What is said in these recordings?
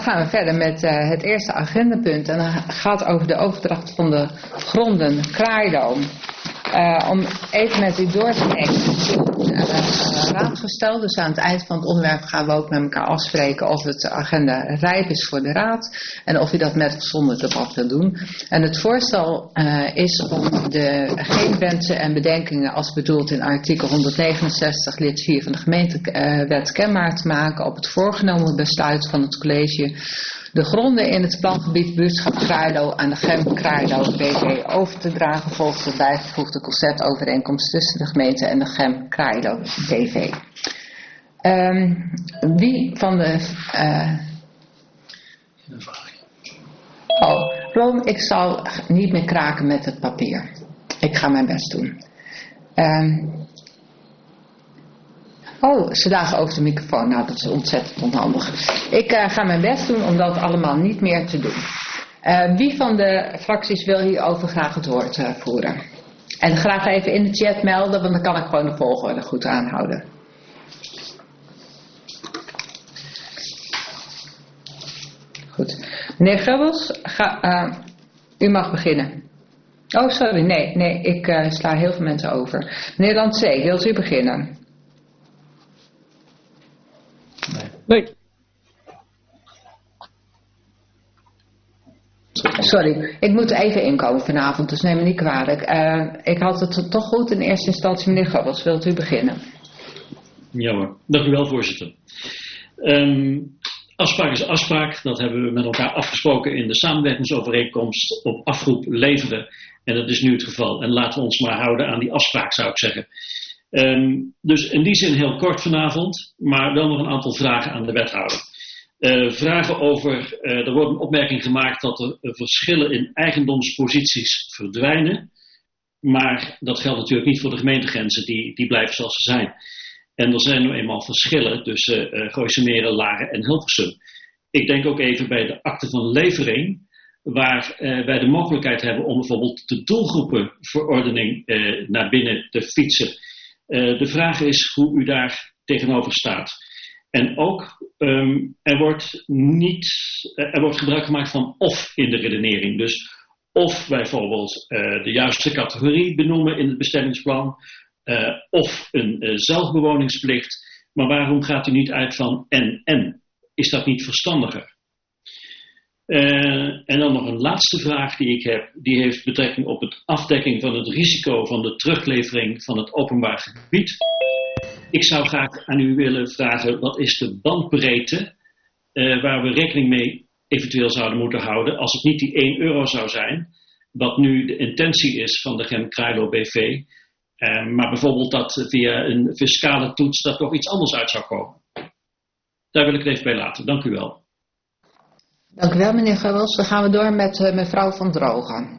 gaan we verder met het eerste agendapunt. En dat gaat over de overdracht van de gronden Kraailoom. Om even met u door te nemen. Raad gesteld. Dus aan het eind van het onderwerp gaan we ook met elkaar afspreken of het agenda rijp is voor de raad. En of u dat met of zonder debat wil doen. En het voorstel is om geen wensen en bedenkingen als bedoeld in artikel 169 lid 4 van de gemeentewet kenbaar te maken op het voorgenomen besluit van het college de gronden in het plangebied buurtschap Kraailo aan de GEM Kraailo BV over te dragen volgens de bijgevoegde conceptovereenkomst tussen de gemeente en de GEM Kraailo BV. Wie van de... Ron, ik zal niet meer kraken met het papier. Ik ga mijn best doen. Ze dagen over de microfoon. Nou, dat is ontzettend onhandig. Ik ga mijn best doen om dat allemaal niet meer te doen. Wie van de fracties wil hierover graag het woord voeren? En graag even in de chat melden, want dan kan ik gewoon de volgorde goed aanhouden. Goed. Meneer Gebbels, u mag beginnen. Oh, sorry. Nee, ik sla heel veel mensen over. Meneer Lantzee, wilt u beginnen? Nee. Sorry, ik moet even inkomen vanavond, dus neem me niet kwalijk. Ik had het toch goed in eerste instantie, meneer Gebbels. Wilt u beginnen? Ja hoor, dank u wel, voorzitter. Afspraak is afspraak. Dat hebben we met elkaar afgesproken in de samenwerkingsovereenkomst op afroep leveren. En dat is nu het geval. En laten we ons maar houden aan die afspraak, zou ik zeggen. Dus in die zin heel kort vanavond, maar wel nog een aantal vragen aan de wethouder. Vragen over, er wordt een opmerking gemaakt dat er verschillen in eigendomsposities verdwijnen. Maar dat geldt natuurlijk niet voor de gemeentegrenzen, die blijven zoals ze zijn. En er zijn nu eenmaal verschillen tussen Gooise Meren, Laren en Hilversum. Ik denk ook even bij de akte van levering, waar wij de mogelijkheid hebben om bijvoorbeeld de doelgroepenverordening naar binnen te fietsen. De vraag is hoe u daar tegenover staat. En ook, er wordt gebruik gemaakt van of in de redenering. Dus of bijvoorbeeld de juiste categorie benoemen in het bestemmingsplan, of een zelfbewoningsplicht. Maar waarom gaat u niet uit van en? Is dat niet verstandiger? En dan nog een laatste vraag die ik heb. Die heeft betrekking op het afdekking van het risico van de teruglevering van het openbaar gebied. Ik zou graag aan u willen vragen, wat is de bandbreedte waar we rekening mee eventueel zouden moeten houden als het niet die 1 euro zou zijn, wat nu de intentie is van de GEM Kraailo BV, maar bijvoorbeeld dat via een fiscale toets dat toch iets anders uit zou komen. Daar wil ik het even bij laten. Dank u wel. Dank u wel, meneer Gebbels. Dan gaan we door met mevrouw Van Drogen.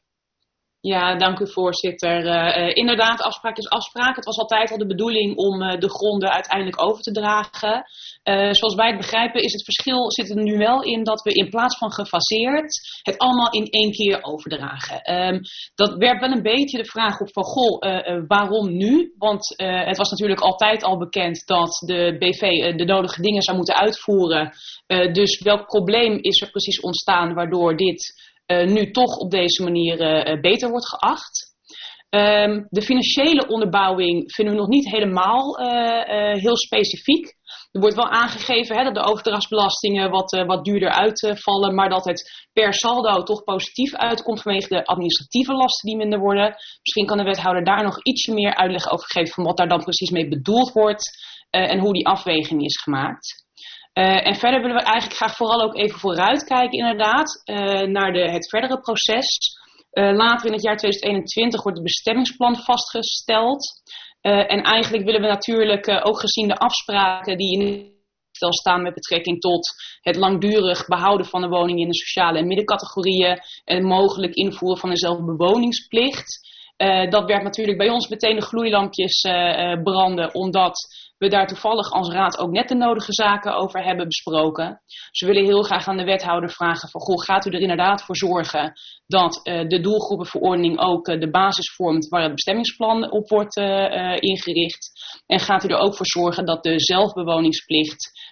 Ja, dank u voorzitter. Inderdaad, afspraak is afspraak. Het was altijd al de bedoeling om de gronden uiteindelijk over te dragen. Zoals wij het begrijpen is het verschil zit er nu wel in dat we in plaats van gefaseerd het allemaal in 1 keer overdragen. Dat werpt wel een beetje de vraag op van waarom nu? Want het was natuurlijk altijd al bekend dat de BV de nodige dingen zou moeten uitvoeren. Dus welk probleem is er precies ontstaan waardoor dit nu toch op deze manier beter wordt geacht. De financiële onderbouwing vinden we nog niet helemaal heel specifiek. Er wordt wel aangegeven dat de overdrachtsbelastingen wat duurder uitvallen, maar dat het per saldo toch positief uitkomt vanwege de administratieve lasten die minder worden. Misschien kan de wethouder daar nog ietsje meer uitleg over geven van wat daar dan precies mee bedoeld wordt en hoe die afweging is gemaakt. En verder willen we eigenlijk graag vooral ook even vooruitkijken inderdaad naar het verdere proces. Later in het jaar 2021 wordt het bestemmingsplan vastgesteld. En eigenlijk willen we natuurlijk ook gezien de afspraken die in het stel staan met betrekking tot het langdurig behouden van de woning in de sociale en middencategorieën en mogelijk invoeren van een zelfbewoningsplicht. Dat werpt natuurlijk bij ons meteen de gloeilampjes branden, omdat we daar toevallig als raad ook net de nodige zaken over hebben besproken. Dus we willen heel graag aan de wethouder vragen van, gaat u er inderdaad voor zorgen dat de doelgroepenverordening ook de basis vormt waar het bestemmingsplan op wordt ingericht. En gaat u er ook voor zorgen dat de zelfbewoningsplicht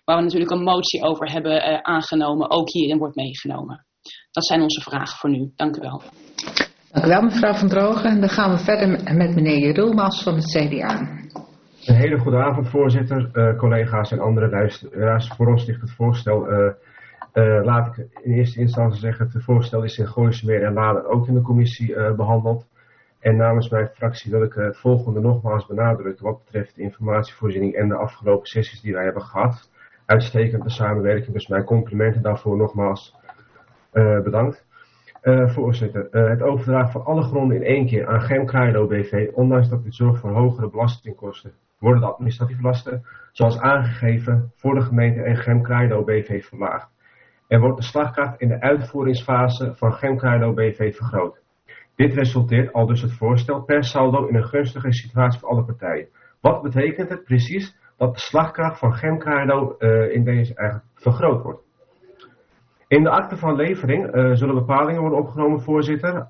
waar we natuurlijk een motie over hebben aangenomen, ook hierin wordt meegenomen. Dat zijn onze vragen voor nu. Dank u wel. Dank u wel, mevrouw Van Drogen. Dan gaan we verder met meneer Jeroen van het CDA. Een hele goede avond, voorzitter, collega's en andere luisteraars. Voor ons ligt het voorstel, laat ik in eerste instantie zeggen, het voorstel is in Gooisemeer en Laren ook in de commissie behandeld. En namens mijn fractie wil ik het volgende nogmaals benadrukken wat betreft de informatievoorziening en de afgelopen sessies die wij hebben gehad. Uitstekende samenwerking, dus mijn complimenten daarvoor nogmaals bedankt. Voorzitter, het overdragen van alle gronden in één keer aan Chem-Craido BV, ondanks dat dit zorgt voor hogere belastingkosten, worden de administratieve lasten, zoals aangegeven, voor de gemeente en Chem-Craido BV verlaagd. Er wordt de slagkracht in de uitvoeringsfase van Chem-Craido BV vergroot. Dit resulteert, al dus het voorstel, per saldo in een gunstige situatie voor alle partijen. Wat betekent het precies dat de slagkracht van Chem-Craido in deze eigenlijk vergroot wordt? In de akte van levering zullen bepalingen worden opgenomen, voorzitter.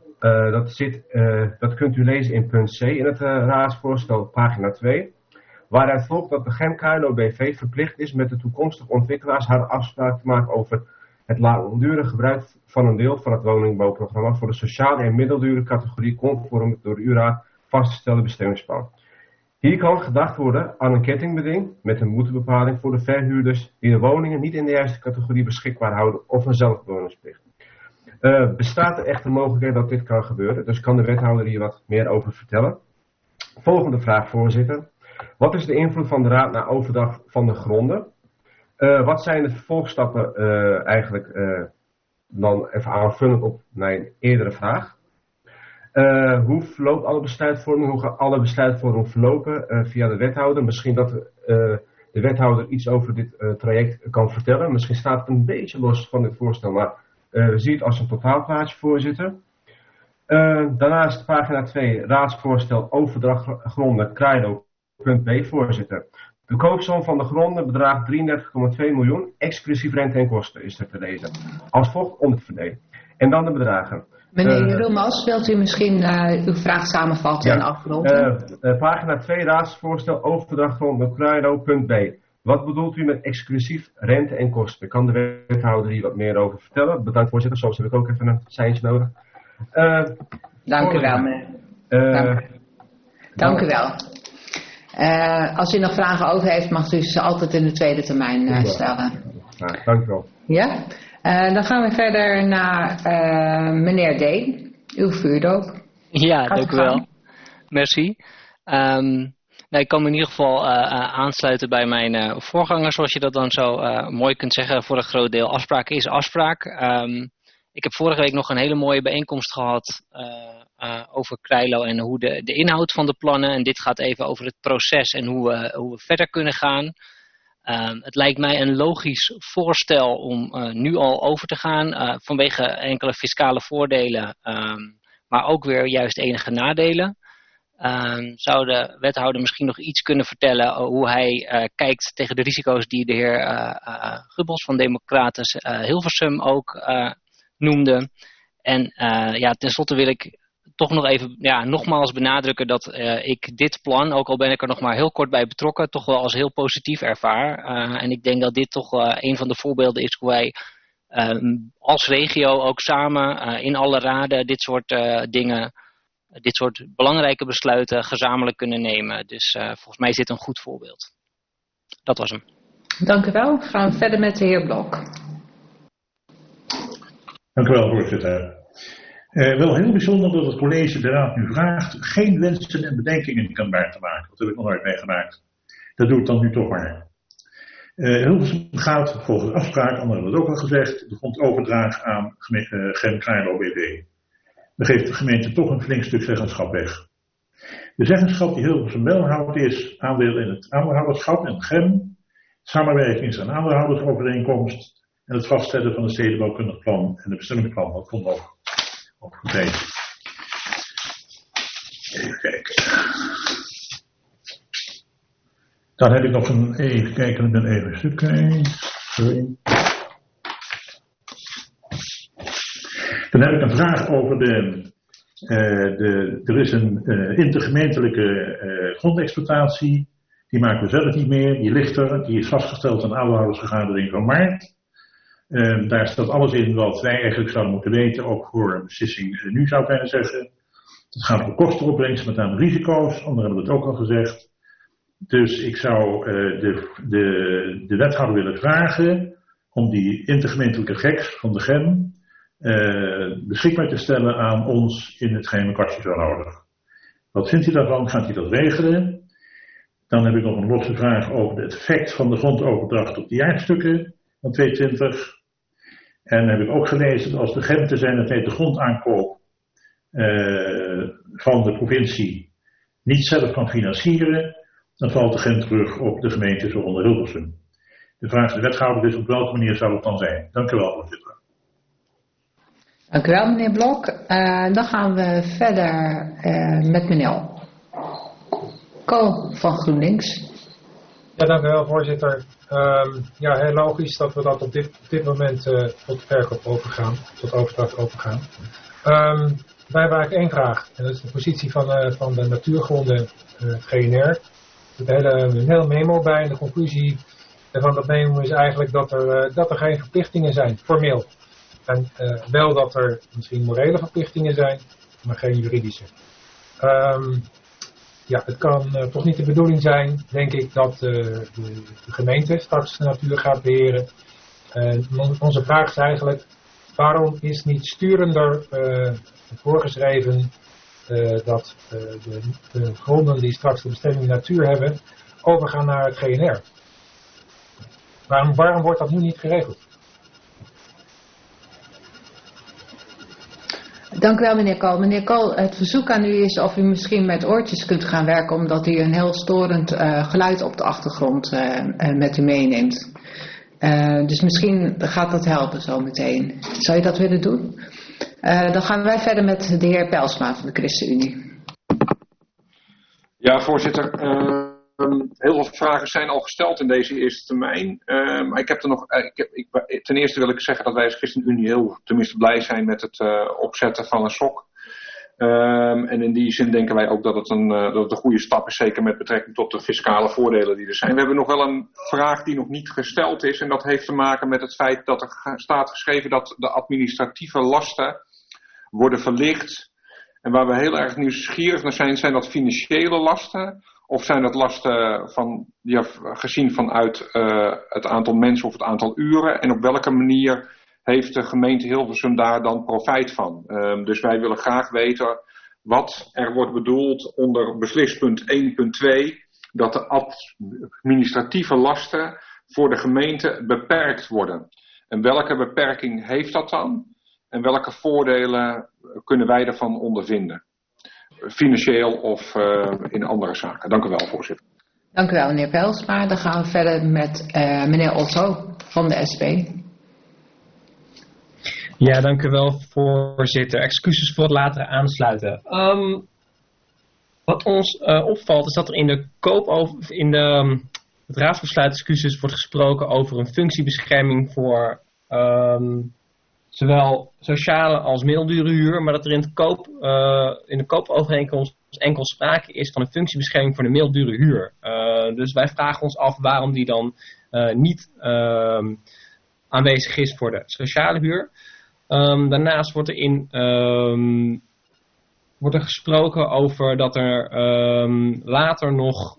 Dat kunt u lezen in punt C in het raadsvoorstel, pagina 2. Waaruit volgt dat de Chem-Craido BV verplicht is met de toekomstige ontwikkelaars haar afspraak te maken over het langdurig gebruik van een deel van het woningbouwprogramma voor de sociale en middeldure categorie conform het door de URA vastgestelde bestemmingsplan. Hier kan gedacht worden aan een kettingbeding met een boetebepaling voor de verhuurders die de woningen niet in de juiste categorie beschikbaar houden of een zelfbewoningsplicht. Bestaat er echter mogelijkheid dat dit kan gebeuren, dus kan de wethouder hier wat meer over vertellen. Volgende vraag, voorzitter. Wat is de invloed van de raad na overdracht van de gronden? Wat zijn de vervolgstappen eigenlijk dan even aanvullend op mijn eerdere vraag? Hoe verloopt alle besluitvorming? Hoe gaan alle besluitvorming verlopen via de wethouder? Misschien dat de wethouder iets over dit traject kan vertellen. Misschien staat het een beetje los van dit voorstel, maar zie het als een totaalplaatje, voorzitter. Daarnaast pagina 2, raadsvoorstel overdracht gronden Craido, punt B, voorzitter. De koopsom van de gronden bedraagt 33,2 miljoen, exclusief rente en kosten, is er te lezen. Als volgt onderverdeeld. En dan de bedragen. Meneer Jeroen, wilt u misschien uw vraag samenvatten en afronden? Pagina 2, raadsvoorstel overdracht gronden Craido, punt B. Wat bedoelt u met exclusief rente en kosten? Kan de wethouder hier wat meer over vertellen? Bedankt, voorzitter. Soms heb ik ook even een seintje nodig. Dank u wel, meneer. Dank u wel. Als u nog vragen over heeft, mag u ze altijd in de tweede termijn stellen. Dank u wel. Ja? Dan gaan we verder naar meneer D. Uw vuurdoop. Ja, dank u wel. Merci. Ik kan me in ieder geval aansluiten bij mijn voorganger, zoals je dat dan zo mooi kunt zeggen. Voor een groot deel afspraak is afspraak. Ik heb vorige week nog een hele mooie bijeenkomst gehad over Craido en hoe de inhoud van de plannen. En dit gaat even over het proces en hoe we verder kunnen gaan. Het lijkt mij een logisch voorstel om nu al over te gaan vanwege enkele fiscale voordelen, maar ook weer juist enige nadelen. Zou de wethouder misschien nog iets kunnen vertellen hoe hij kijkt tegen de risico's die de heer Gubbels van Democraten Hilversum ook noemde. En tenslotte wil ik toch nog even nogmaals benadrukken dat ik dit plan, ook al ben ik er nog maar heel kort bij betrokken, toch wel als heel positief ervaar. En ik denk dat dit toch een van de voorbeelden is hoe wij als regio ook samen in alle raden dit soort dingen, dit soort belangrijke besluiten gezamenlijk kunnen nemen. Dus volgens mij is dit een goed voorbeeld. Dat was hem. Dank u wel. Gaan we verder met de heer Blok. Dank u wel, voorzitter. Wel heel bijzonder dat het college de raad nu vraagt geen wensen en bedenkingen kenbaar te maken. Dat heb ik nog nooit meegemaakt. Dat doe ik dan nu toch maar. Hilversum gaat volgens de afspraak, anderen hebben het ook al gezegd, de grond overdragen aan Chem-Craido BV. Dan geeft de gemeente toch een flink stuk zeggenschap weg. De zeggenschap die Hilversum wel houdt is aandeel in het aandeelhouderschap en het GEM, samenwerkings- en aandeelhoudersovereenkomst en het vaststellen van het stedenbouwkundig plan en het bestemmingsplan. Dat komt ook goed even. Even kijken. Dan heb ik nog even kijken, ik ben even een stuk kwijt. Sorry. Dan heb ik een vraag over er is een intergemeentelijke grondexploitatie Die maken we zelf niet meer, die ligt er, die is vastgesteld in de aandeelhoudersvergadering van maart. Daar staat alles in wat wij eigenlijk zouden moeten weten, ook voor een beslissing nu zou ik bijna zeggen. Het gaat om kostenopbrengst, met name risico's, anderen hebben het ook al gezegd. Dus ik zou de wethouder willen vragen om die intergemeentelijke geks van de GEM beschikbaar te stellen aan ons in het geheime kastje zo nodig. Wat vindt u daarvan? Gaat u dat regelen? Dan heb ik nog een losse vraag over het effect van de grondoverdracht op de jaarstukken van 2022. En dan heb ik ook gelezen dat als de GEM te zijn de grondaankoop van de provincie niet zelf kan financieren, dan valt de GEM terug op de gemeente zoals Hilversum. De vraag is de wethouder dus op welke manier zou het dan zijn? Dank u wel, voorzitter. Dank u wel, meneer Blok. Dan gaan we verder met meneer Kool van GroenLinks. Ja, dank u wel, voorzitter. Ja, heel logisch dat we dat op dit moment tot verkoop overgaan, tot overdracht overgaan. Wij hebben eigenlijk één vraag. En dat is de positie van de natuurgronden, GNR. Er zit een heel memo bij en de conclusie van dat memo is eigenlijk dat er geen verplichtingen zijn, formeel. En wel dat er misschien morele verplichtingen zijn, maar geen juridische. Ja, het kan toch niet de bedoeling zijn, denk ik, dat de gemeente straks de natuur gaat beheren. Onze vraag is eigenlijk, waarom is niet sturender voorgeschreven dat de gronden die straks de bestemming natuur hebben, overgaan naar het GNR? Waarom wordt dat nu niet geregeld? Dank u wel, meneer Kool. Meneer Kool, het verzoek aan u is of u misschien met oortjes kunt gaan werken, omdat u een heel storend geluid op de achtergrond met u meeneemt. Dus misschien gaat dat helpen zo meteen. Zou je dat willen doen? Dan gaan wij verder met de heer Pijlsma van de ChristenUnie. Ja, voorzitter. Heel veel vragen zijn al gesteld in deze eerste termijn. Maar ik heb er nog. Ten eerste wil ik zeggen dat wij als ChristenUnie heel tenminste blij zijn met het opzetten van een SOC. En in die zin denken wij ook dat het een goede stap is, zeker met betrekking tot de fiscale voordelen die er zijn. We hebben nog wel een vraag die nog niet gesteld is. En dat heeft te maken met het feit dat er staat geschreven dat de administratieve lasten worden verlicht. En waar we heel erg nieuwsgierig naar zijn dat financiële lasten? Of zijn dat lasten gezien vanuit het aantal mensen of het aantal uren? En op welke manier heeft de gemeente Hilversum daar dan profijt van? Dus wij willen graag weten wat er wordt bedoeld onder beslispunt 1.2. Dat de administratieve lasten voor de gemeente beperkt worden. En welke beperking heeft dat dan? En welke voordelen kunnen wij daarvan ondervinden? Financieel of in andere zaken. Dank u wel, voorzitter. Dank u wel, meneer Pijlsma. Dan gaan we verder met meneer Otto van de SP. Ja, dank u wel, voorzitter. Excuses voor het latere aansluiten. Wat ons opvalt is dat er in het raadsbesluit excuses wordt gesproken over een functiebescherming voor zowel sociale als middeldure huur, maar dat er in de koopovereenkomst enkel sprake is van een functiebescherming voor de middeldure huur. Dus wij vragen ons af waarom die dan niet aanwezig is voor de sociale huur. Daarnaast wordt er gesproken over dat er later nog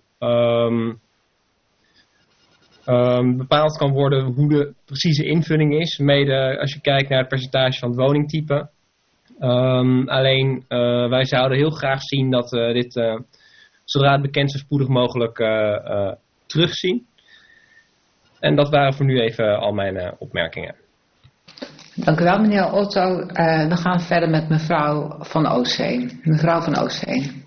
bepaald kan worden hoe de precieze invulling is. Mede als je kijkt naar het percentage van het woningtype. Alleen wij zouden heel graag zien dat dit zodra het bekend zo spoedig mogelijk terugzien. En dat waren voor nu even al mijn opmerkingen. Dank u wel, meneer Otto. Dan gaan we verder met mevrouw van Oostveen. Mevrouw van Oostveen.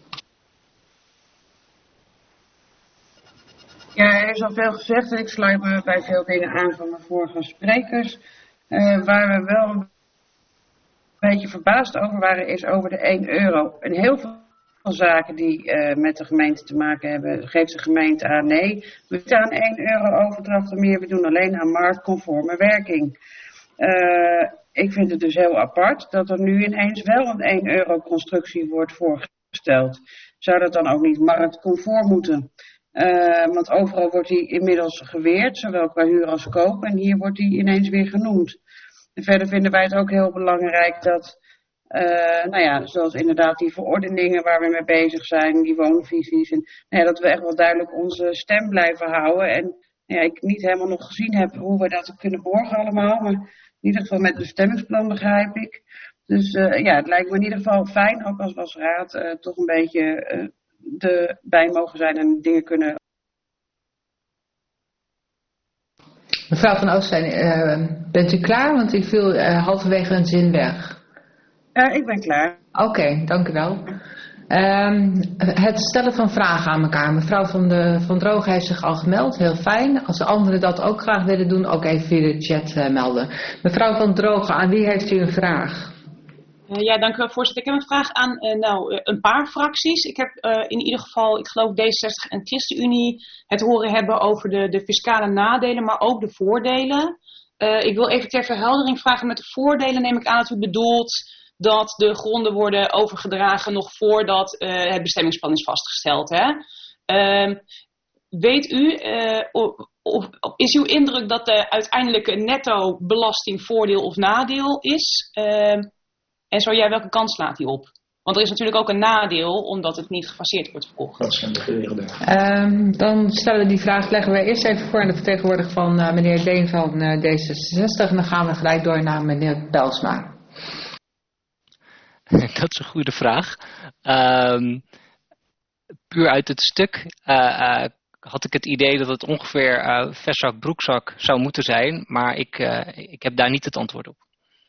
Ja, er is al veel gezegd en ik sluit me bij veel dingen aan van de vorige sprekers. Waar we wel een beetje verbaasd over waren is over de 1 euro. En heel veel zaken die met de gemeente te maken hebben, geeft de gemeente aan nee. We doen aan 1 euro overdracht meer, we doen alleen aan marktconforme werking. Ik vind het dus heel apart dat er nu ineens wel een 1 euro constructie wordt voorgesteld. Zou dat dan ook niet marktconform moeten? Want overal wordt die inmiddels geweerd, zowel qua huur als koop. En hier wordt die ineens weer genoemd. En verder vinden wij het ook heel belangrijk dat, zoals inderdaad die verordeningen waar we mee bezig zijn, die woonvisies. En dat we echt wel duidelijk onze stem blijven houden. En ik niet helemaal nog gezien heb hoe we dat kunnen borgen allemaal. Maar in ieder geval met een bestemmingsplan begrijp ik. Dus het lijkt me in ieder geval fijn, ook als raad, toch een beetje erbij mogen zijn en dingen kunnen. Mevrouw van Oostveen, bent u klaar? Want u viel halverwege een zin weg. Ik ben klaar. Oké, dank u wel. Het stellen van vragen aan elkaar. Mevrouw van Drogen heeft zich al gemeld, heel fijn. Als de anderen dat ook graag willen doen, ook even via de chat melden. Mevrouw van Drogen, aan wie heeft u een vraag? Dank u wel, voorzitter. Ik heb een vraag aan een paar fracties. Ik heb in ieder geval, ik geloof D66 en ChristenUnie het horen hebben over de fiscale nadelen, maar ook de voordelen. Ik wil even ter verheldering vragen, met de voordelen neem ik aan dat u bedoelt dat de gronden worden overgedragen nog voordat het bestemmingsplan is vastgesteld. Hè? Weet u, of is uw indruk dat de uiteindelijke netto belasting voordeel of nadeel is? En zo ja, welke kans slaat die op? Want er is natuurlijk ook een nadeel omdat het niet gefaseerd wordt verkocht. Dat zijn de regelen. Dan stellen we die vraag, leggen we eerst even voor aan de vertegenwoordiger van meneer Deen van D66. En dan gaan we gelijk door naar meneer Belsma. Dat is een goede vraag. Puur uit het stuk had ik het idee dat het ongeveer verzak broekzak zou moeten zijn. Maar ik heb daar niet het antwoord op.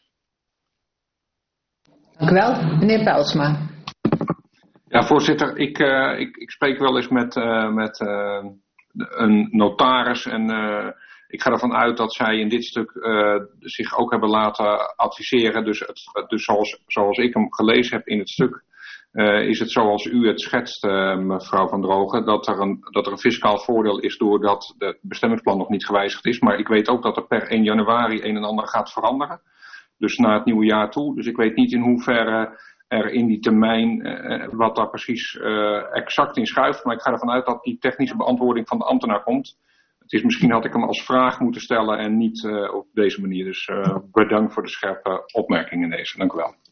Dank u wel. Meneer Belsma. Ja, voorzitter. Ik spreek wel eens met een notaris en ik ga ervan uit dat zij in dit stuk zich ook hebben laten adviseren. Dus zoals ik hem gelezen heb in het stuk, is het zoals u het schetst, mevrouw Van Drogen, dat er een fiscaal voordeel is doordat het bestemmingsplan nog niet gewijzigd is. Maar ik weet ook dat er per 1 januari een en ander gaat veranderen. Dus naar het nieuwe jaar toe. Dus ik weet niet in hoeverre er in die termijn wat daar precies exact in schuift. Maar ik ga ervan uit dat die technische beantwoording van de ambtenaar komt. Misschien had ik hem als vraag moeten stellen en niet op deze manier. Dus bedankt voor de scherpe opmerking in deze. Dank u wel.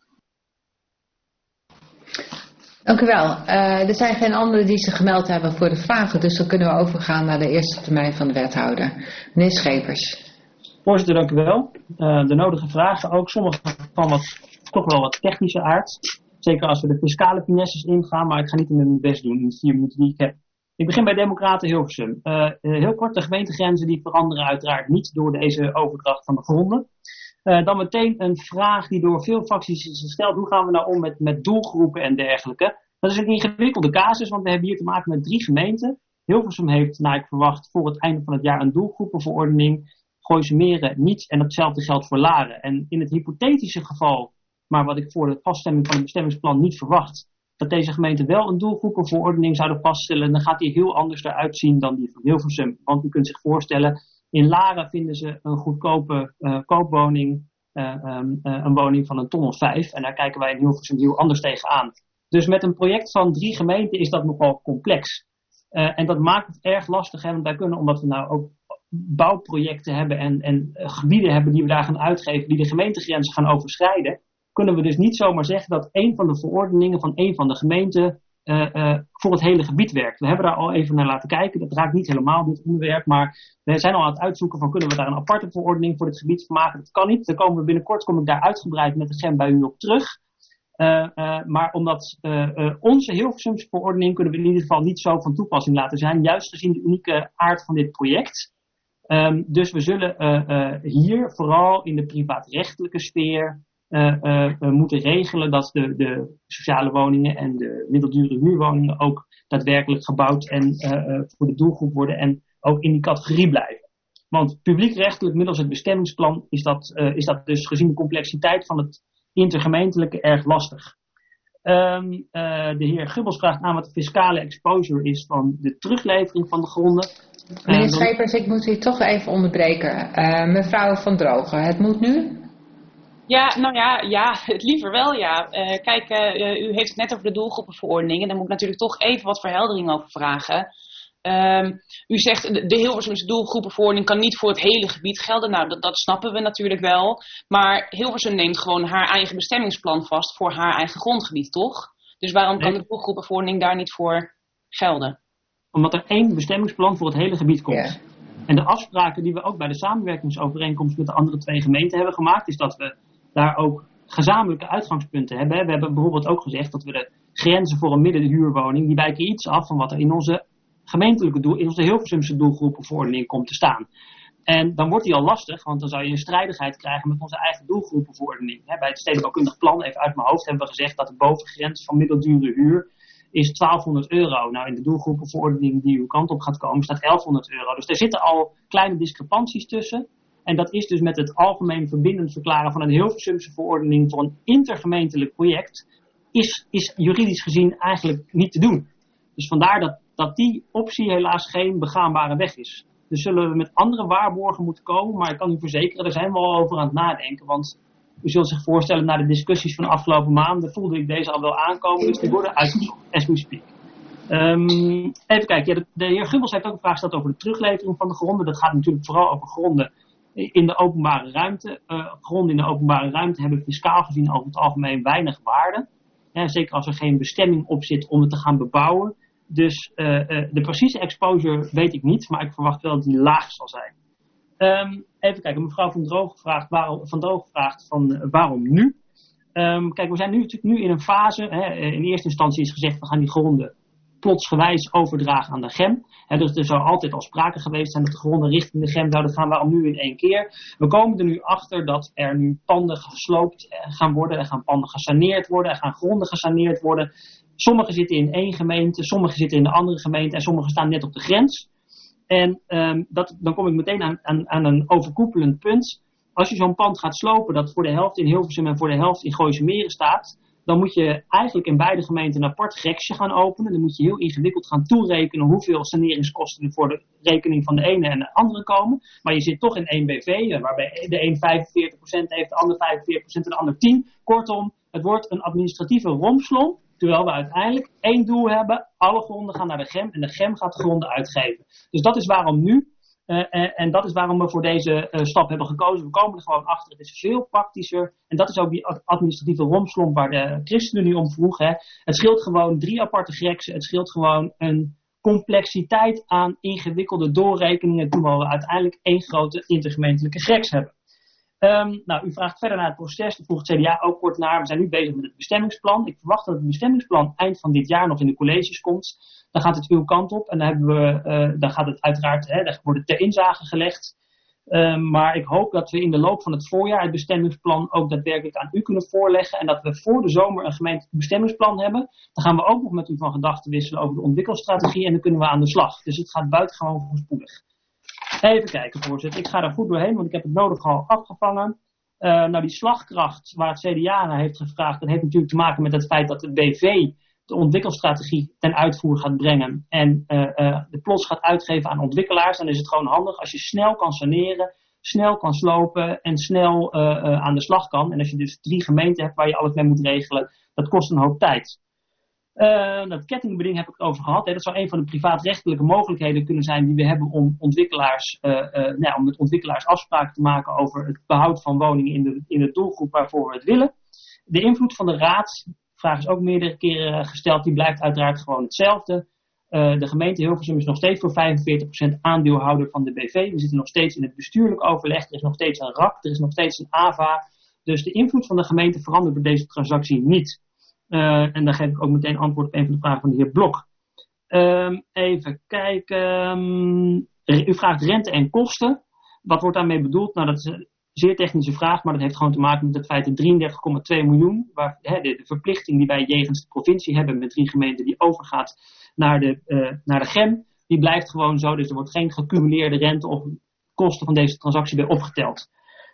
Dank u wel. Er zijn geen anderen die zich gemeld hebben voor de vragen. Dus dan kunnen we overgaan naar de eerste termijn van de wethouder. Meneer Schepers. Voorzitter, dank u wel. De nodige vragen ook. Sommige van toch wel wat technische aard. Zeker als we de fiscale finesses ingaan. Maar ik ga niet in mijn best doen in de 4 minuten die ik heb. Ik begin bij Democraten Hilversum. Heel kort, de gemeentegrenzen die veranderen uiteraard niet door deze overdracht van de gronden. Dan meteen een vraag die door veel fracties is gesteld. Hoe gaan we nou om met doelgroepen en dergelijke? Dat is een ingewikkelde casus, want we hebben hier te maken met 3 gemeenten. Hilversum heeft, naar ik verwacht, voor het einde van het jaar een doelgroepenverordening. Gooise Meren niet en hetzelfde geldt voor Laren. En in het hypothetische geval, maar wat ik voor de vaststemming van het bestemmingsplan niet verwacht, dat deze gemeenten wel een doelgroepenverordening zouden vaststellen, dan gaat die heel anders eruit zien dan die van Hilversum. Want u kunt zich voorstellen, in Laren vinden ze een goedkope koopwoning, een woning van 1,5 ton. En daar kijken wij in Hilversum heel anders tegenaan. Dus met een project van 3 gemeenten is dat nogal complex. En dat maakt het erg lastig, hè, want wij kunnen, omdat we nou ook bouwprojecten hebben en gebieden hebben die we daar gaan uitgeven, die de gemeentegrenzen gaan overschrijden, kunnen we dus niet zomaar zeggen dat een van de verordeningen van een van de gemeenten voor het hele gebied werkt. We hebben daar al even naar laten kijken. Dat raakt niet helemaal dit onderwerp, maar we zijn al aan het uitzoeken van kunnen we daar een aparte verordening voor dit gebied van maken. Dat kan niet. Dan komen we binnenkort kom ik daar uitgebreid met de GEM bij u op terug. Maar omdat onze Hilversumse verordening kunnen we in ieder geval niet zo van toepassing laten zijn, juist gezien de unieke aard van dit project. Dus we zullen hier vooral in de privaatrechtelijke sfeer moeten regelen dat de sociale woningen en de middeldure huurwoningen ook daadwerkelijk gebouwd en voor de doelgroep worden en ook in die categorie blijven. Want publiekrechtelijk middels het bestemmingsplan is dat dus gezien de complexiteit van het intergemeentelijke erg lastig. De heer Gubbels vraagt aan wat de fiscale exposure is van de teruglevering van de gronden. Meneer Schepers, ik moet u toch even onderbreken. Mevrouw Van Drogen, het moet nu? Ja, nou ja, het liever wel, ja. Kijk, u heeft het net over de doelgroepenverordening. En daar moet ik natuurlijk toch even wat verheldering over vragen. U zegt de Hilversumse doelgroepenverordening kan niet voor het hele gebied gelden. Nou, dat snappen we natuurlijk wel. Maar Hilversum neemt gewoon haar eigen bestemmingsplan vast voor haar eigen grondgebied, toch? Dus waarom kan de doelgroepenverordening daar niet voor gelden? Omdat er 1 bestemmingsplan voor het hele gebied komt. Ja. En de afspraken die we ook bij de samenwerkingsovereenkomst met de andere 2 gemeenten hebben gemaakt, is dat we daar ook gezamenlijke uitgangspunten hebben. We hebben bijvoorbeeld ook gezegd dat we de grenzen voor een middenhuurwoning, die wijken iets af van wat er in onze gemeentelijke in onze Hilversumse doelgroepenverordening komt te staan. En dan wordt die al lastig, want dan zou je een strijdigheid krijgen met onze eigen doelgroepenverordening. Bij het stedenbouwkundig plan, even uit mijn hoofd, hebben we gezegd dat de bovengrens van middeldure huur is €1200. Nou, in de doelgroepenverordening die uw kant op gaat komen staat €1100. Dus er zitten al kleine discrepanties tussen. En dat is dus met het algemeen verbindend verklaren van een Hilversumse verordening voor een intergemeentelijk project, is juridisch gezien eigenlijk niet te doen. Dus vandaar dat die optie helaas geen begaanbare weg is. Dus zullen we met andere waarborgen moeten komen, maar ik kan u verzekeren, daar zijn we al over aan het nadenken. Want u zult zich voorstellen, na de discussies van de afgelopen maanden voelde ik deze al wel aankomen, dus die worden uitgezocht as we speak. Even kijken, ja, de heer Gubbels heeft ook een vraag gesteld over de teruglevering van de gronden. Dat gaat natuurlijk vooral over gronden in de openbare ruimte. Gronden in de openbare ruimte hebben fiscaal gezien over het algemeen weinig waarde. Zeker als er geen bestemming op zit om het te gaan bebouwen. Dus de precieze exposure weet ik niet, maar ik verwacht wel dat die laag zal zijn. Even kijken, mevrouw Van Droog vraagt waarom nu? Kijk, we zijn nu natuurlijk in een fase. In eerste instantie is gezegd, we gaan die gronden plotsgewijs overdragen aan de GEM. Dus er zou altijd al sprake geweest zijn dat de gronden richting de GEM zouden gaan. Waarom nu in 1 keer? We komen er nu achter dat er nu panden gesloopt gaan worden. Er gaan panden gesaneerd worden. Er gaan gronden gesaneerd worden. Sommige zitten in 1 gemeente, sommige zitten in de andere gemeente en sommige staan net op de grens. En dan kom ik meteen aan een overkoepelend punt. Als je zo'n pand gaat slopen dat voor de helft in Hilversum en voor de helft in Gooise Meren staat, dan moet je eigenlijk in beide gemeenten een apart reksje gaan openen. Dan moet je heel ingewikkeld gaan toerekenen hoeveel saneringskosten er voor de rekening van de ene en de andere komen. Maar je zit toch in 1 BV, waarbij de een 45% heeft, de ander 45% en de ander 10%. Kortom, het wordt een administratieve rompslomp. Terwijl we uiteindelijk 1 doel hebben. Alle gronden gaan naar de GEM en de GEM gaat de gronden uitgeven. Dus dat is waarom nu. En dat is waarom we voor deze stap hebben gekozen. We komen er gewoon achter. Het is veel praktischer. En dat is ook die administratieve rompslomp waar de ChristenUnie om vroeg. Het scheelt gewoon 3 aparte greksen. Het scheelt gewoon een complexiteit aan ingewikkelde doorrekeningen. Terwijl we uiteindelijk 1 grote intergemeentelijke greks hebben. U vraagt verder naar het proces. Daar vroeg het CDA ook kort naar. We zijn nu bezig met het bestemmingsplan. Ik verwacht dat het bestemmingsplan eind van dit jaar nog in de colleges komt. Dan gaat het uw kant op. En dan gaat het uiteraard, daar wordt het ter inzage gelegd. Maar ik hoop dat we in de loop van het voorjaar het bestemmingsplan ook daadwerkelijk aan u kunnen voorleggen. En dat we voor de zomer een gemeentelijk bestemmingsplan hebben. Dan gaan we ook nog met u van gedachten wisselen over de ontwikkelstrategie. En dan kunnen we aan de slag. Dus het gaat buitengewoon voorspoedig. Even kijken, voorzitter. Ik ga daar goed doorheen, want ik heb het nodig al afgevangen. Die slagkracht waar het CDA naar heeft gevraagd, dat heeft natuurlijk te maken met het feit dat de BV de ontwikkelstrategie ten uitvoer gaat brengen en de plots gaat uitgeven aan ontwikkelaars. Dan is het gewoon handig als je snel kan saneren, snel kan slopen en snel aan de slag kan. En als je dus 3 gemeenten hebt waar je alles mee moet regelen, dat kost een hoop tijd. Dat kettingbeding heb ik het over gehad. Dat zou een van de privaatrechtelijke mogelijkheden kunnen zijn die we hebben om om met ontwikkelaars afspraken te maken over het behoud van woningen in de doelgroep waarvoor we het willen. De invloed van de raad, de vraag is ook meerdere keren gesteld, die blijft uiteraard gewoon hetzelfde. De gemeente Hilversum is nog steeds voor 45% aandeelhouder van de BV. We zitten nog steeds in het bestuurlijk overleg. Er is nog steeds een RAK, er is nog steeds een AVA. Dus de invloed van de gemeente verandert bij deze transactie niet. En dan geef ik ook meteen antwoord op een van de vragen van de heer Blok. Even kijken. U vraagt rente en kosten. Wat wordt daarmee bedoeld? Nou, dat is een zeer technische vraag, maar dat heeft gewoon te maken met het feit dat 33,2 miljoen, waar de verplichting die wij jegens de provincie hebben met 3 gemeenten, die overgaat naar de GEM, die blijft gewoon zo. Dus er wordt geen gecumuleerde rente of kosten van deze transactie bij opgeteld.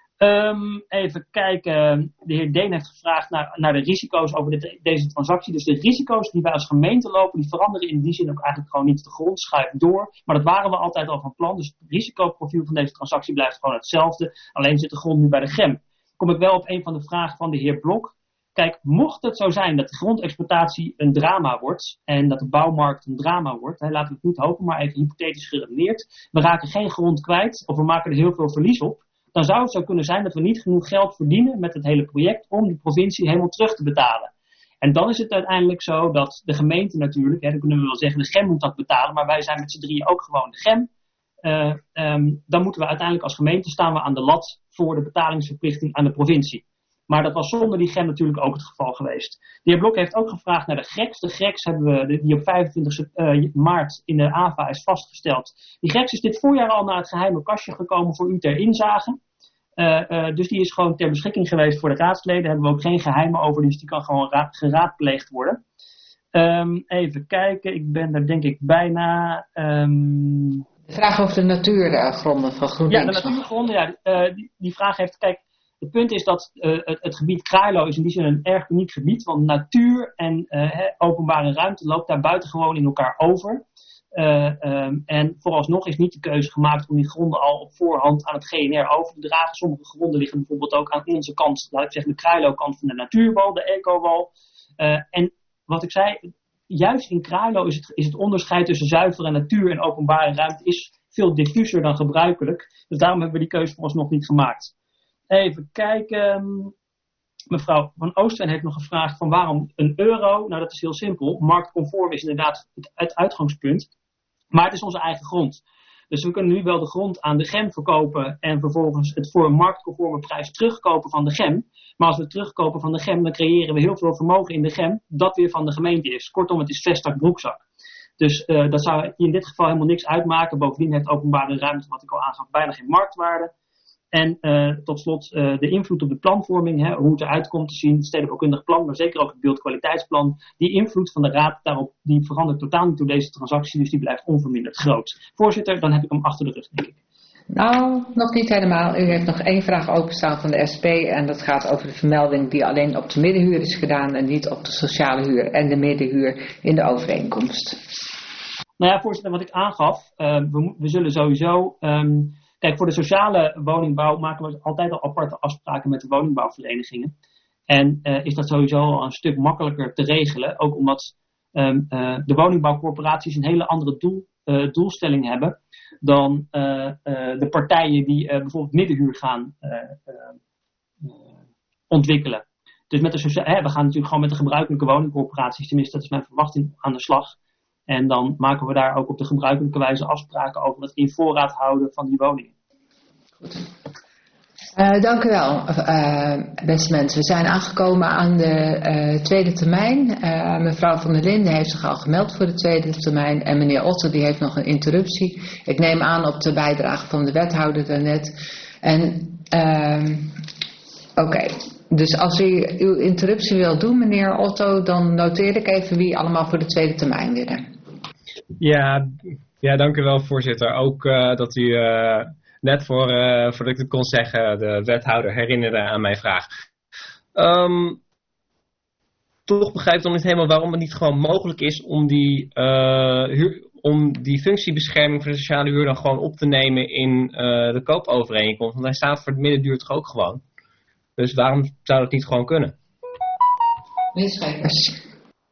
Even kijken, de heer Deen heeft gevraagd naar de risico's over deze transactie. Dus de risico's die wij als gemeente lopen, die veranderen in die zin ook eigenlijk gewoon niet. De grond schuift door, maar dat waren we altijd al van plan. Dus het risicoprofiel van deze transactie blijft gewoon hetzelfde. Alleen zit de grond nu bij de GEM. Kom ik wel op een van de vragen van de heer Blok. Kijk, mocht het zo zijn dat de grondexploitatie een drama wordt en dat de bouwmarkt een drama wordt, laten we het niet hopen, maar even hypothetisch geredeneerd, we raken geen grond kwijt of we maken er heel veel verlies op, dan zou het zo kunnen zijn dat we niet genoeg geld verdienen met het hele project om die provincie helemaal terug te betalen. En dan is het uiteindelijk zo dat de gemeente natuurlijk, dan kunnen we wel zeggen de GEM moet dat betalen, maar wij zijn met z'n drieën ook gewoon de GEM. Dan moeten we uiteindelijk als gemeente staan we aan de lat voor de betalingsverplichting aan de provincie. Maar dat was zonder die GEM natuurlijk ook het geval geweest. De heer Blok heeft ook gevraagd naar de GREX. De GREX hebben we, die op 25 maart in de AVA is vastgesteld. Die GREX is dit voorjaar al naar het geheime kastje gekomen voor u ter inzage. Dus die is gewoon ter beschikking geweest voor de raadsleden. Daar hebben we ook geen geheimen over, dus die kan gewoon geraadpleegd worden. Even kijken, ik ben daar denk ik bijna... De vraag over de natuurgronden van GroenLinks. Ja, de natuurgronden, die vraag heeft... Kijk, het punt is dat het gebied Krailo is in die zin een erg uniek gebied. Want natuur en openbare ruimte loopt daar buitengewoon in elkaar over. En vooralsnog is niet de keuze gemaakt om die gronden al op voorhand aan het GNR over te dragen. Sommige gronden liggen bijvoorbeeld ook aan onze kant, laat ik zeggen de Krailo-kant van de natuurwal, de ecowal. En wat ik zei, juist in Krailo is het onderscheid tussen zuivere natuur en openbare ruimte is veel diffuser dan gebruikelijk. Dus daarom hebben we die keuze vooralsnog niet gemaakt. Even kijken. Mevrouw Van Oosteren heeft nog gevraagd van waarom €1? Nou, dat is heel simpel. Marktconform is inderdaad het uitgangspunt. Maar het is onze eigen grond. Dus we kunnen nu wel de grond aan de GEM verkopen en vervolgens het voor een marktconforme prijs terugkopen van de GEM. Maar als we het terugkopen van de GEM, dan creëren we heel veel vermogen in de GEM dat weer van de gemeente is. Kortom, het is vestzak broekzak. Dus dat zou in dit geval helemaal niks uitmaken. Bovendien heeft openbare ruimte, wat ik al aangaf, bijna geen marktwaarde. En tot slot de invloed op de planvorming, hoe het eruit komt te zien, het stedenbouwkundig plan, maar zeker ook het beeldkwaliteitsplan. Die invloed van de raad daarop, die verandert totaal niet door deze transactie, dus die blijft onverminderd groot. Voorzitter, dan heb ik hem achter de rug, denk ik. Nou, nog niet helemaal. U heeft nog 1 vraag openstaan van de SP en dat gaat over de vermelding die alleen op de middenhuur is gedaan en niet op de sociale huur en de middenhuur in de overeenkomst. Nou ja, voorzitter, wat ik aangaf, we zullen sowieso... Kijk, voor de sociale woningbouw maken we altijd al aparte afspraken met de woningbouwverenigingen. En is dat sowieso al een stuk makkelijker te regelen. Ook omdat de woningbouwcorporaties een hele andere doelstelling hebben dan de partijen die bijvoorbeeld middenhuur gaan ontwikkelen. Dus met we gaan natuurlijk gewoon met de gebruikelijke woningcorporaties, tenminste dat is mijn verwachting, aan de slag. En dan maken we daar ook op de gebruikelijke wijze afspraken over het in voorraad houden van die woningen. Goed. Dank u wel, beste mensen. We zijn aangekomen aan de tweede termijn. Mevrouw Van der Linden heeft zich al gemeld voor de tweede termijn. En meneer Otte die heeft nog een interruptie. Ik neem aan op de bijdrage van de wethouder daarnet. En oké. Dus als u uw interruptie wil doen, meneer Otto, dan noteer ik even wie allemaal voor de tweede termijn willen. Ja, dank u wel, voorzitter. Ook dat u net voordat ik het kon zeggen, de wethouder herinnerde aan mijn vraag. Toch begrijp ik dan niet helemaal waarom het niet gewoon mogelijk is om die functiebescherming voor de sociale huur dan gewoon op te nemen in de koopovereenkomst. Want hij staat voor de middenduur toch ook gewoon. Dus waarom zou dat niet gewoon kunnen? Meneer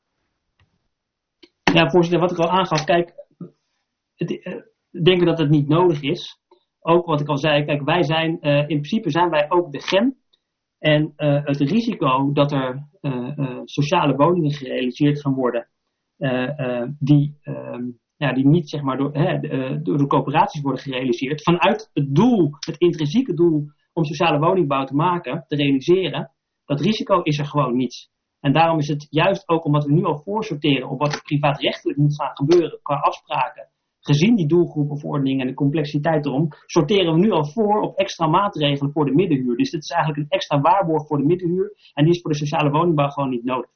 Ja, voorzitter, wat ik al aangaf, kijk, denken dat het niet nodig is. Ook wat ik al zei, kijk, wij zijn, in principe zijn wij ook de GEM. En het risico dat er sociale woningen gerealiseerd gaan worden, die niet zeg maar door de coöperaties worden gerealiseerd, vanuit het doel, het intrinsieke doel om sociale woningbouw te maken, te realiseren, dat risico is er gewoon niet. En daarom is het juist ook omdat we nu al voorsorteren op wat er privaatrechtelijk moet gaan gebeuren qua afspraken, gezien die doelgroepenverordening en de complexiteit erom, sorteren we nu al voor op extra maatregelen voor de middenhuur. Dus dit is eigenlijk een extra waarborg voor de middenhuur en die is voor de sociale woningbouw gewoon niet nodig.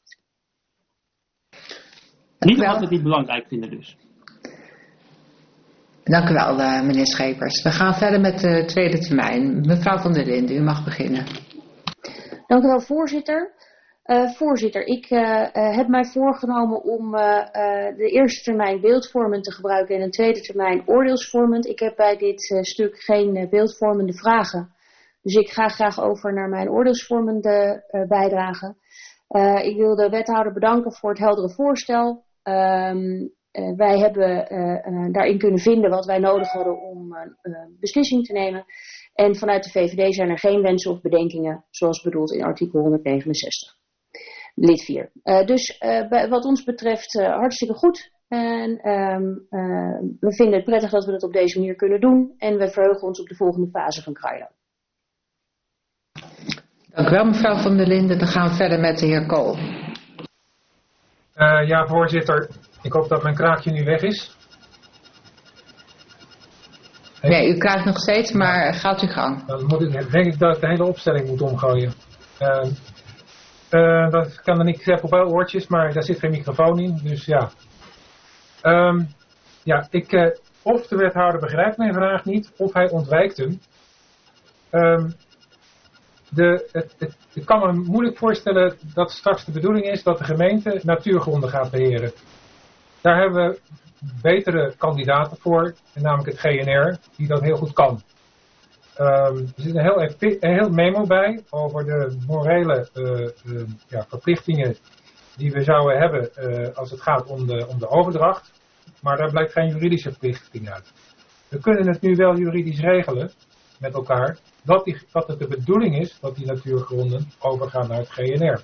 Niet omdat we het niet belangrijk vinden dus. Dank u wel, meneer Schepers. We gaan verder met de tweede termijn. Mevrouw Van der Linden, u mag beginnen. Dank u wel, voorzitter. Voorzitter, ik heb mij voorgenomen om de eerste termijn beeldvormend te gebruiken en een tweede termijn oordeelsvormend. Ik heb bij dit stuk geen beeldvormende vragen. Dus ik ga graag over naar mijn oordeelsvormende bijdrage. Ik wil de wethouder bedanken voor het heldere voorstel. Wij hebben daarin kunnen vinden wat wij nodig hadden om een beslissing te nemen. En vanuit de VVD zijn er geen wensen of bedenkingen, zoals bedoeld in artikel 169, lid 4. Dus wat ons betreft hartstikke goed. En we vinden het prettig dat we dat op deze manier kunnen doen. En we verheugen ons op de volgende fase van Kraaido. Dank u wel, mevrouw Van der Linden. Dan gaan we verder met de heer Kool. Ja, voorzitter. Ik hoop dat mijn kraakje nu weg is. Nee, u kraakt nog steeds, maar gaat uw gang. Dan denk ik dat ik de hele opstelling moet omgooien. Dat kan dan niet zeggen op wel oortjes, maar daar zit geen microfoon in. Dus ja. Of de wethouder begrijpt mijn vraag niet, of hij ontwijkt hem. Ik kan me moeilijk voorstellen dat straks de bedoeling is dat de gemeente natuurgronden gaat beheren. Daar hebben we betere kandidaten voor, namelijk het GNR, die dat heel goed kan. Er zit een heel memo bij over de morele verplichtingen die we zouden hebben als het gaat om de overdracht. Maar daar blijkt geen juridische verplichting uit. We kunnen het nu wel juridisch regelen met elkaar dat het de bedoeling is dat die natuurgronden overgaan naar het GNR.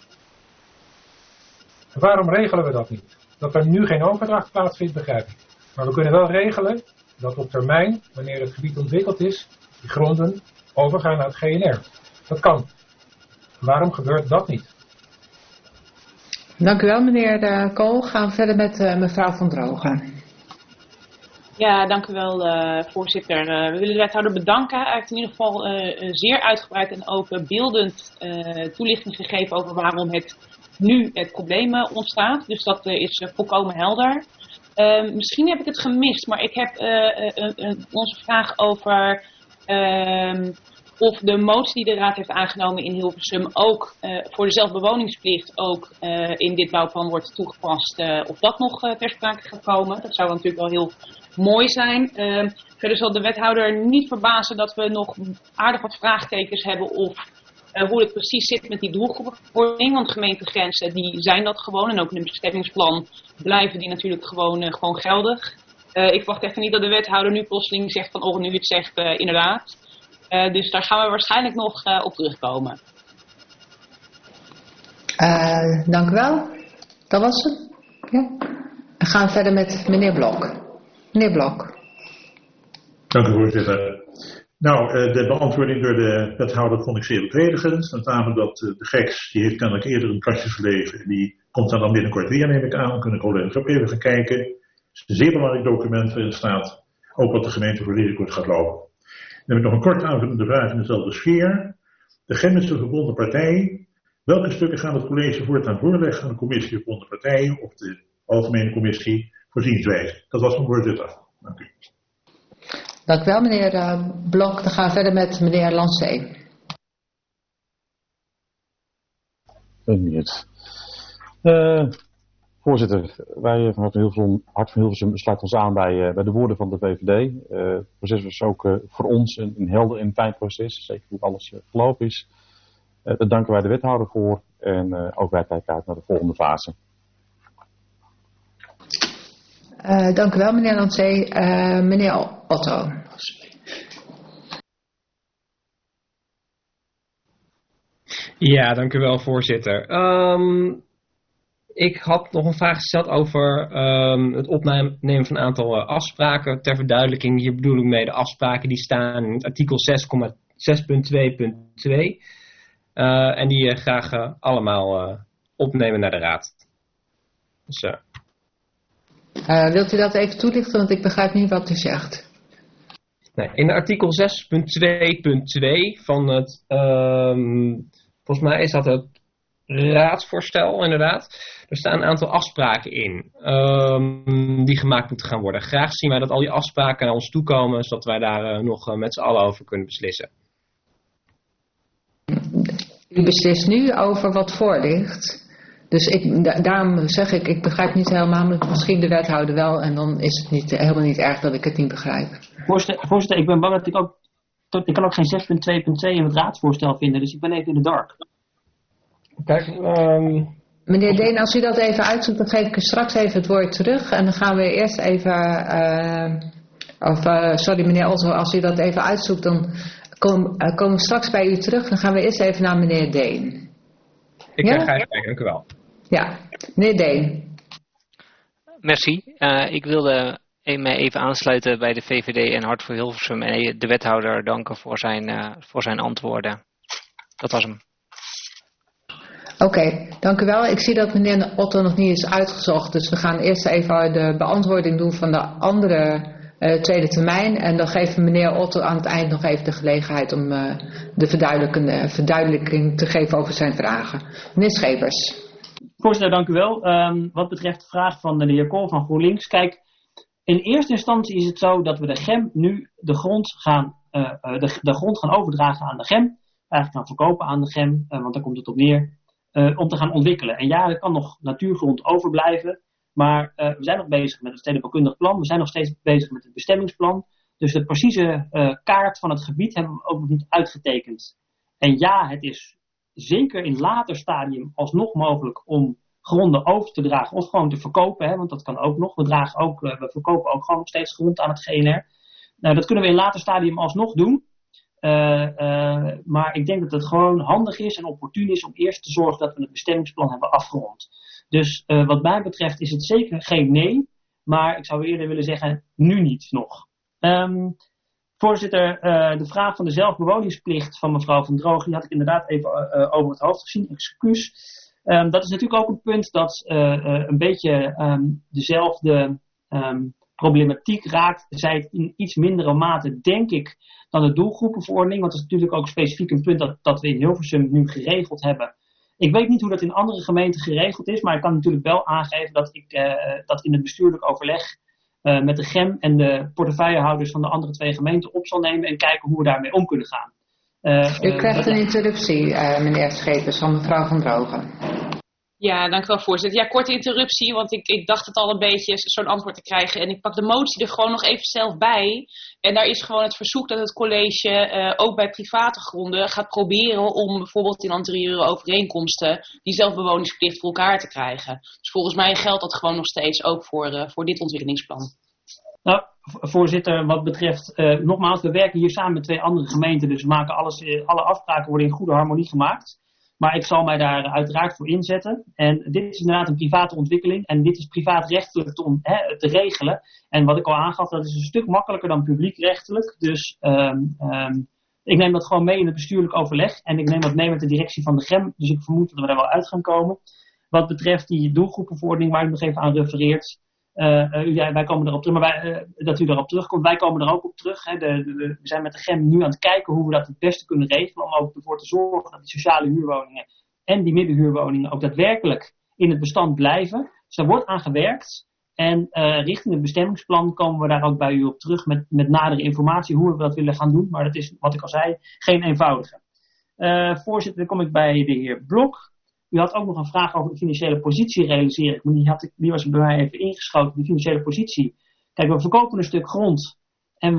En waarom regelen we dat niet? Dat er nu geen overdracht plaatsvindt, begrijp ik. Maar we kunnen wel regelen dat op termijn, wanneer het gebied ontwikkeld is, die gronden overgaan naar het GNR. Dat kan. Waarom gebeurt dat niet? Dank u wel, meneer de Kool. Gaan we verder met mevrouw Van Drogen. Ja, dank u wel, voorzitter. We willen de wethouder bedanken. Hij heeft in ieder geval zeer uitgebreid en ook beeldend toelichting gegeven over waarom nu het probleem ontstaat. Dus dat is volkomen helder. Misschien heb ik het gemist, maar ik heb onze vraag over of de motie die de raad heeft aangenomen in Hilversum ook voor de zelfbewoningsplicht ook in dit bouwplan wordt toegepast. Of dat nog ter sprake gaat komen. Dat zou natuurlijk wel heel mooi zijn. Verder zal de wethouder niet verbazen dat we nog aardig wat vraagtekens hebben of hoe het precies zit met die doelgroepenverordening. Want gemeentegrenzen die zijn dat gewoon en ook in het bestemmingsplan blijven die natuurlijk gewoon geldig. Ik wacht even niet dat de wethouder nu plotseling zegt van nu het zegt inderdaad. Dus daar gaan we waarschijnlijk nog op terugkomen. Dank u wel. Dat was het. Ja. Dan gaan we verder met meneer Blok. Meneer Blok. Dank u, voorzitter. Nou, de beantwoording door de wethouder vond ik zeer bevredigend. Met name dat de GEX, die heeft kennelijk eerder een kastje geleverd. Die komt dan binnenkort weer, neem ik aan. Kunnen collega's ook even gaan kijken. Het is een zeer belangrijk document waarin staat ook wat de gemeente voor risico's gaat lopen. Dan heb ik nog een kort aanvullende vraag in dezelfde sfeer. De Gendische verbonden partijen. Welke stukken gaan het college voortaan voorleggen aan de commissie verbonden partijen of de algemene commissie voorzienswijze? Dat was mijn voorzitter. Dank u. Dank u wel, meneer Blok. Dan gaan we verder met meneer Lancé. Voorzitter, wij van Hart van Hilversum sluiten ons aan bij de woorden van de VVD. Het proces was ook voor ons een helder en fijn proces, zeker hoe alles gelopen is. Daar danken wij de wethouder voor en ook wij kijken uit naar de volgende fase. Dank u wel, meneer Lancé. Meneer Otto. Ja, dank u wel, voorzitter. Ik had nog een vraag gesteld over het opnemen van een aantal afspraken. Ter verduidelijking, hier bedoel ik mee de afspraken die staan in het artikel 6.2.2. En die graag allemaal opnemen naar de raad. Dus, wilt u dat even toelichten, want ik begrijp niet wat u zegt. Nee, in artikel 6.2.2 van het, volgens mij is dat het raadsvoorstel inderdaad. Er staan een aantal afspraken in die gemaakt moeten gaan worden. Graag zien wij dat al die afspraken naar ons toe komen, zodat wij daar nog met z'n allen over kunnen beslissen. U beslist nu over wat voor ligt. Dus daarom zeg ik begrijp niet helemaal, misschien de wethouder wel. En dan is het helemaal niet erg dat ik het niet begrijp. Voorzitter, ik ben bang dat ik kan ook geen 6.2.2 in het raadsvoorstel vinden. Dus ik ben even in de dark. Kijk, Meneer Deen, als u dat even uitzoekt, dan geef ik u straks even het woord terug. En dan gaan we eerst even... sorry meneer Otto, als u dat even uitzoekt, dan komen we straks bij u terug. Dan gaan we eerst even naar meneer Deen. Ik ga even kijken, dank u wel. Ja, meneer Deen. Merci. Ik wilde mij even aansluiten bij de VVD en Hart voor Hilversum en de wethouder danken voor zijn antwoorden. Dat was hem. Oké, dank u wel. Ik zie dat meneer Otto nog niet is uitgezocht, dus we gaan eerst even de beantwoording doen van de andere tweede termijn. En dan geeft meneer Otto aan het eind nog even de gelegenheid om de verduidelijking te geven over zijn vragen. Meneer Schepers. Voorzitter, dank u wel. Wat betreft de vraag van de heer Kool van GroenLinks. Kijk, in eerste instantie is het zo dat we de GEM nu de grond gaan overdragen aan de GEM. Eigenlijk gaan verkopen aan de GEM, want daar komt het op neer. Om te gaan ontwikkelen. En ja, er kan nog natuurgrond overblijven. Maar we zijn nog bezig met het stedenbouwkundig plan. We zijn nog steeds bezig met het bestemmingsplan. Dus de precieze kaart van het gebied hebben we ook nog niet uitgetekend. En ja, het is zeker in later stadium alsnog mogelijk om gronden over te dragen of gewoon te verkopen. Hè, want dat kan ook nog. We verkopen ook gewoon nog steeds grond aan het GNR. Nou, dat kunnen we in later stadium alsnog doen. Maar ik denk dat het gewoon handig is en opportun is om eerst te zorgen dat we het bestemmingsplan hebben afgerond. Dus wat mij betreft is het zeker geen nee, maar ik zou eerder willen zeggen nu niet nog. Voorzitter, de vraag van de zelfbewoningsplicht van mevrouw Van Droog, die had ik inderdaad even over het hoofd gezien, excuus. Dat is natuurlijk ook een punt dat een beetje dezelfde problematiek raakt, zij het in iets mindere mate, denk ik, dan de doelgroepenverordening. Want dat is natuurlijk ook specifiek een punt dat we in Hilversum nu geregeld hebben. Ik weet niet hoe dat in andere gemeenten geregeld is, maar ik kan natuurlijk wel aangeven dat ik dat in het bestuurlijk overleg met de GEM en de portefeuillehouders van de andere 2 gemeenten op zal nemen en kijken hoe we daarmee om kunnen gaan. U krijgt een interruptie, meneer Schepers, van mevrouw Van Drogen. Ja, dank u wel, voorzitter. Ja, korte interruptie, want ik dacht het al een beetje zo'n antwoord te krijgen. En ik pak de motie er gewoon nog even zelf bij. En daar is gewoon het verzoek dat het college ook bij private gronden gaat proberen om bijvoorbeeld in anterieure overeenkomsten die zelfbewoningsplicht voor elkaar te krijgen. Dus volgens mij geldt dat gewoon nog steeds ook voor dit ontwikkelingsplan. Nou, voorzitter, wat betreft, nogmaals, we werken hier samen met 2 andere gemeenten. Dus we maken alle afspraken worden in goede harmonie gemaakt. Maar ik zal mij daar uiteraard voor inzetten. En dit is inderdaad een private ontwikkeling. En dit is privaatrechtelijk te regelen. En wat ik al aangaf, dat is een stuk makkelijker dan publiekrechtelijk. Dus ik neem dat gewoon mee in het bestuurlijk overleg. En ik neem dat mee met de directie van de GEM. Dus ik vermoed dat we daar wel uit gaan komen. Wat betreft die doelgroepenverordening waar u nog even aan refereert. Wij komen erop terug, maar dat u erop terugkomt, wij komen er ook op terug. Hè. We zijn met de GEM nu aan het kijken hoe we dat het beste kunnen regelen. Om ook ervoor te zorgen dat die sociale huurwoningen en die middenhuurwoningen ook daadwerkelijk in het bestand blijven. Dus daar wordt aan gewerkt. En richting het bestemmingsplan komen we daar ook bij u op terug met nadere informatie hoe we dat willen gaan doen. Maar dat is, wat ik al zei, geen eenvoudige. Voorzitter, dan kom ik bij de heer Blok. U had ook nog een vraag over de financiële positie realiseren. Die was bij mij even ingeschoten, de financiële positie. Kijk, we verkopen een stuk grond en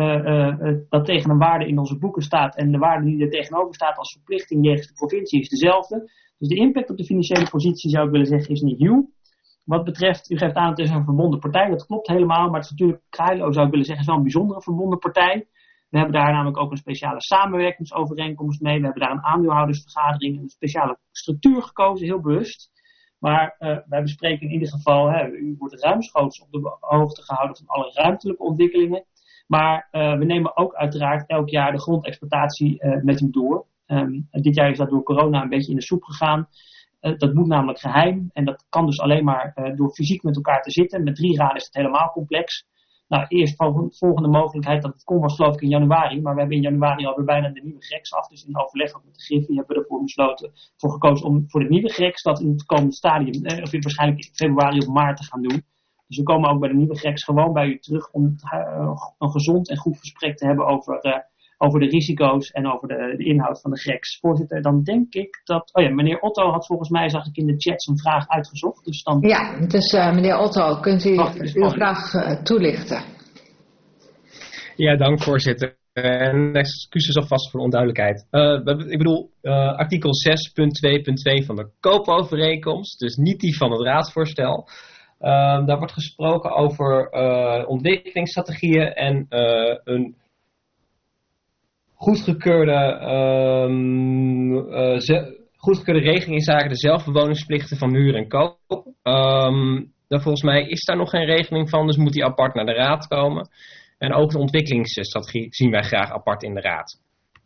dat tegen een waarde in onze boeken staat. En de waarde die er tegenover staat als verplichting jegens de provincie is dezelfde. Dus de impact op de financiële positie, zou ik willen zeggen, is niet nieuw. Wat betreft, u geeft aan het is een verbonden partij. Dat klopt helemaal, maar het is natuurlijk, Krailo zou ik willen zeggen, is wel een bijzondere verbonden partij. We hebben daar namelijk ook een speciale samenwerkingsovereenkomst mee. We hebben daar een aandeelhoudersvergadering, een speciale structuur gekozen, heel bewust. Maar wij bespreken in ieder geval, u wordt ruimschoots op de hoogte gehouden van alle ruimtelijke ontwikkelingen. Maar we nemen ook uiteraard elk jaar de grondexploitatie met u door. Dit jaar is dat door corona een beetje in de soep gegaan. Dat moet namelijk geheim en dat kan dus alleen maar door fysiek met elkaar te zitten. Met 3 raden is het helemaal complex. Nou, eerst volgende mogelijkheid, dat het kon was geloof ik in januari, maar we hebben in januari alweer bijna de nieuwe GREX af. Dus in overleg ook met de Griffie hebben we ervoor voor gekozen om voor de nieuwe GREX dat in het komende stadium, of waarschijnlijk in februari of maart te gaan doen. Dus we komen ook bij de nieuwe GREX gewoon bij u terug om een gezond en goed gesprek te hebben over de risico's en over de inhoud van de GREX. Voorzitter, dan denk ik dat... Oh ja, meneer Otto had volgens mij, zag ik in de chat, zijn vraag uitgezocht. Dus dan... Ja, dus meneer Otto, kunt u uw vraag toelichten? Ja, dank voorzitter. En excuses alvast voor de onduidelijkheid. Ik bedoel artikel 6.2.2 van de koopovereenkomst, dus niet die van het raadsvoorstel. Daar wordt gesproken over ontwikkelingsstrategieën en een goedgekeurde regeling in zaken de zelfbewoningsplichten van huur en koop. Volgens mij is daar nog geen regeling van, dus moet die apart naar de raad komen. En ook de ontwikkelingsstrategie zien wij graag apart in de raad.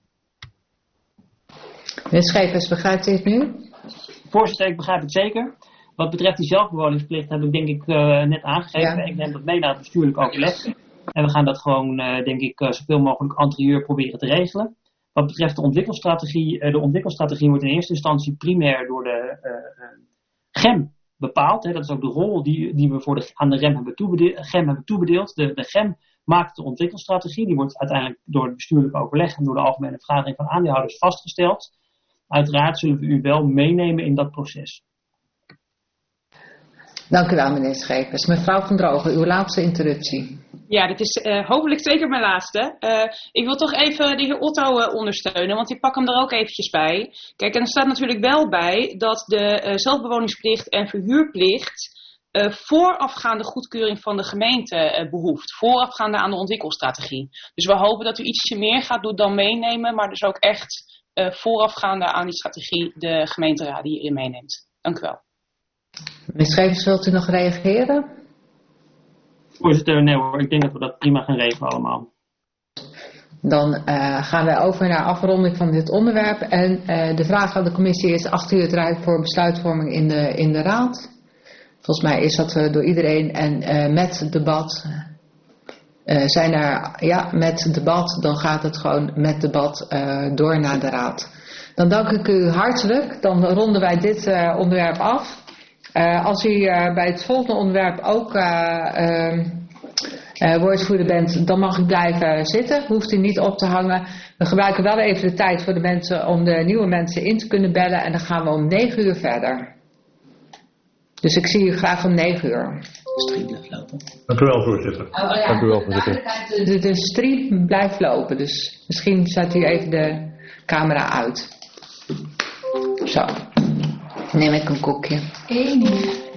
Meneer Schepers, begrijpt u het nu? Voorzitter, ik begrijp het zeker. Wat betreft die zelfbewoningsplicht heb ik denk ik net aangegeven. Ja. Ik neem dat mee naar het bestuurlijk overleg. En we gaan dat gewoon denk ik zoveel mogelijk anterieur proberen te regelen. Wat betreft de ontwikkelstrategie wordt in eerste instantie primair door de GEM bepaald. Hè. Dat is ook de rol die we aan de GEM hebben toebedeeld. De GEM maakt de ontwikkelstrategie. Die wordt uiteindelijk door het bestuurlijk overleg en door de algemene vergadering van aandeelhouders vastgesteld. Uiteraard zullen we u wel meenemen in dat proces. Dank u wel, meneer Schepers. Mevrouw van Drogen, uw laatste interruptie. Ja, dit is hopelijk zeker mijn laatste. Ik wil toch even de heer Otto ondersteunen, want ik pak hem er ook eventjes bij. Kijk, en er staat natuurlijk wel bij dat de zelfbewoningsplicht en verhuurplicht voorafgaande goedkeuring van de gemeente behoeft. Voorafgaande aan de ontwikkelstrategie. Dus we hopen dat u ietsje meer gaat doen dan meenemen, maar dus ook echt voorafgaande aan die strategie de gemeenteraad hierin meeneemt. Dank u wel. Meneer Schepers, wilt u nog reageren? Voorzitter, nee hoor, ik denk dat we dat prima gaan regelen allemaal. Dan gaan wij over naar afronding van dit onderwerp. En de vraag aan de commissie is, acht u het rijp voor besluitvorming in de raad? Volgens mij is dat door iedereen en met debat. Met debat, dan gaat het gewoon met debat door naar de raad. Dan dank ik u hartelijk. Dan ronden wij dit onderwerp af. Als u bij het volgende onderwerp ook woordvoerder bent, dan mag u blijven zitten. Hoeft u niet op te hangen. We gebruiken wel even de tijd voor de mensen om de nieuwe mensen in te kunnen bellen. En dan gaan we om 9 uur verder. Dus ik zie u graag om 9 uur. Dank u wel, voorzitter. Dank u wel, voorzitter. De stream blijft lopen. Dus misschien zet u even de camera uit. Zo. Neem ik een koekje. 1 uur.